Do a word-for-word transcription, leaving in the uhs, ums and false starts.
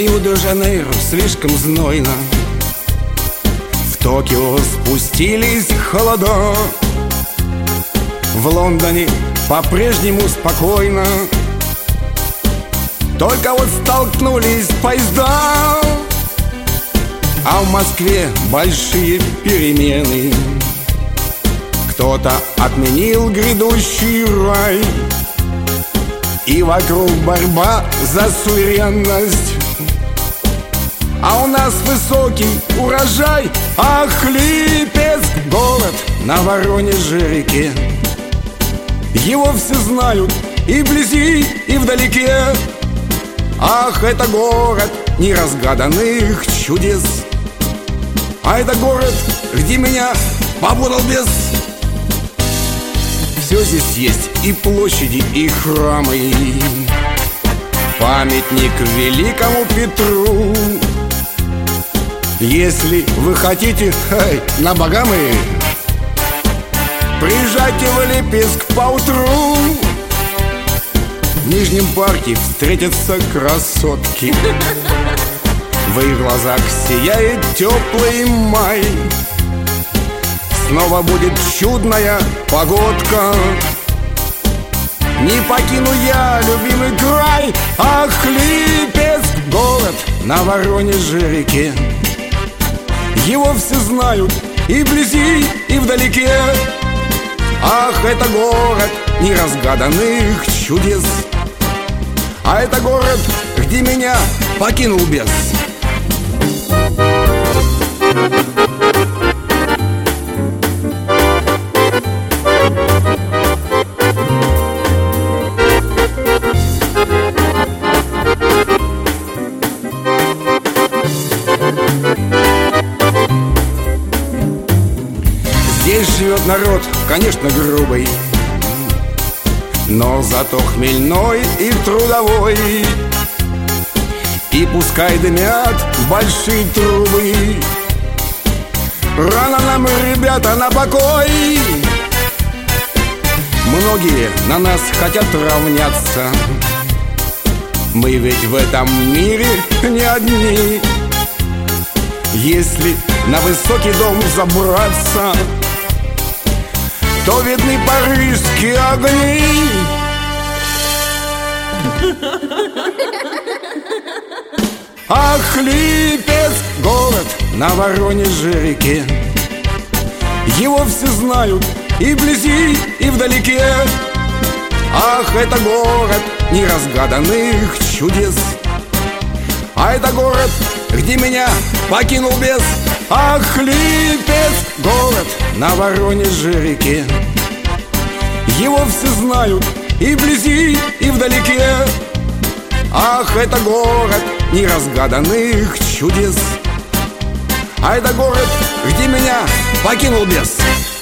Рио-де-Жанейро слишком знойно, в Токио спустились холода, в Лондоне по-прежнему спокойно, только вот столкнулись поезда. А в Москве большие перемены, кто-то отменил грядущий рай, и вокруг борьба за суверенность, а у нас высокий урожай. Ах, Липецк, город на Воронеже-реке, его все знают и вблизи, и вдалеке. Ах, это город неразгаданных чудес, а это город, где меня побудал бес. Все здесь есть, и площади, и храмы, памятник великому Петру. Если вы хотите эй, на Багамы, приезжайте в Липецк поутру. В Нижнем парке встретятся красотки, в их глазах сияет теплый май. Снова будет чудная погодка, не покину я любимый край. Ах, Липецк, город на Воронеже-реке, его все знают и вблизи, и вдалеке. Ах, это город неразгаданных чудес, а это город, где меня покинул бес. Здесь живет народ, конечно, грубый, но зато хмельной и трудовой. И пускай дымят большие трубы, рано нам, ребята, на покой. Многие на нас хотят равняться, мы ведь в этом мире не одни. Если на высокий дом забраться, то видны парижские огни. Ах, Липецк, город на Воронеже-реке, его все знают и вблизи, и вдалеке. Ах, это город неразгаданных чудес, а это город, где меня покинул бес. Ах, Липецк, город на Воронеже-реке, его все знают и вблизи, и вдалеке. Ах, это город неразгаданных чудес, а это город, где меня покинул бес.